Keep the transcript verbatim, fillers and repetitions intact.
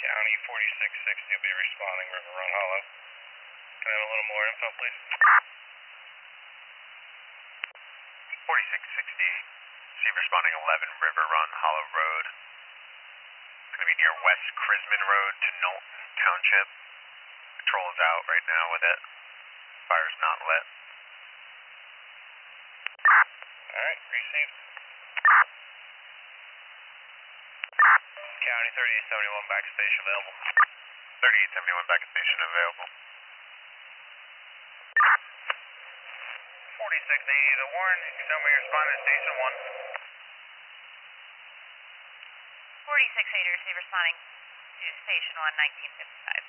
County forty-six sixty will be responding, River Run Hollow. Can I have a little more info, please? forty-six sixty, see responding eleven River Run Hollow Road. Going to be near West Crisman Road to Knowlton Township. Patrol is out right now with it. Fire's not lit. Alright, received. County thirty-eight seventy-one back station available. thirty-eight seventy-one back station available. forty-six eighty to Warren, you can tell me you're responding to station one. forty-six eighty, receive responding to station one, nineteen fifty-five.